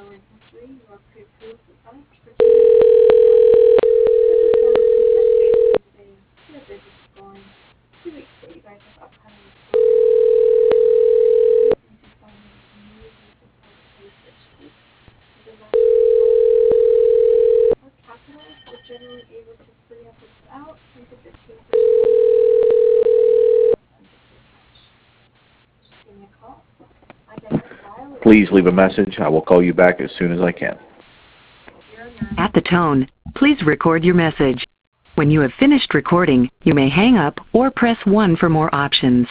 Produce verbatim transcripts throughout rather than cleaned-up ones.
Please leave a message. I will call you back as soon as I can. At the tone, please record your message. When you have finished recording, you may hang up or press one for more options.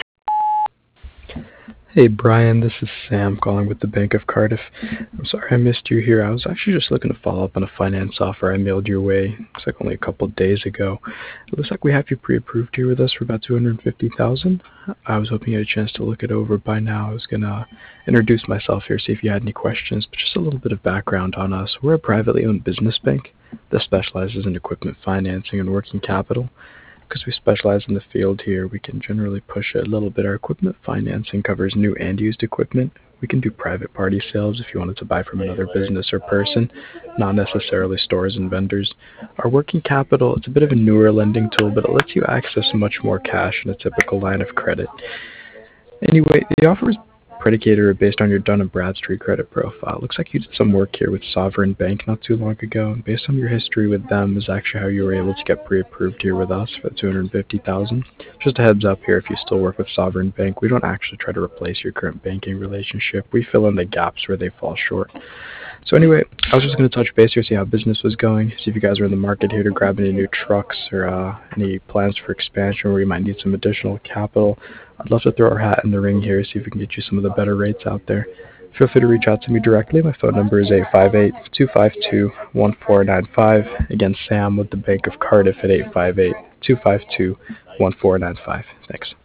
Hey Brian, this is Sam calling with the Bank of Cardiff. I'm sorry I missed you here. I was actually just looking to follow up on a finance offer I mailed your way. Looks like only a couple of days ago. It looks like we have you pre-approved here with us for about two hundred fifty thousand dollars. I was hoping you had a chance to look it over by now. I was going to introduce myself here, see if you had any questions, but just a little bit of background on us. We're a privately owned business bank that specializes in equipment financing and working capital. Because we specialize in the field here, we can generally push it a little bit. Our equipment financing covers new and used equipment. We can do private party sales if you wanted to buy from another business or person, not necessarily stores and vendors. Our working capital, it's a bit of a newer lending tool, but it lets you access much more cash than a typical line of credit. Anyway, the offer is predicated or based on your Dun and Bradstreet credit profile. It looks like you did some work here with Sovereign Bank not too long ago, and based on your history with them is actually how you were able to get pre-approved here with us for two hundred fifty thousand dollars. Just a heads up here, if you still work with Sovereign Bank, we don't actually try to replace your current banking relationship. We fill in the gaps where they fall short. So anyway, I was just going to touch base here, see how business was going, see if you guys are in the market here to grab any new trucks or uh, any plans for expansion where you might need some additional capital. I'd love to throw our hat in the ring here, see if we can get you some of the better rates out there. Feel free to reach out to me directly. My phone number is eight five eight, two five two, one four nine five. Again, Sam with the Bank of Cardiff at eight five eight, two five two, one four nine five. Thanks.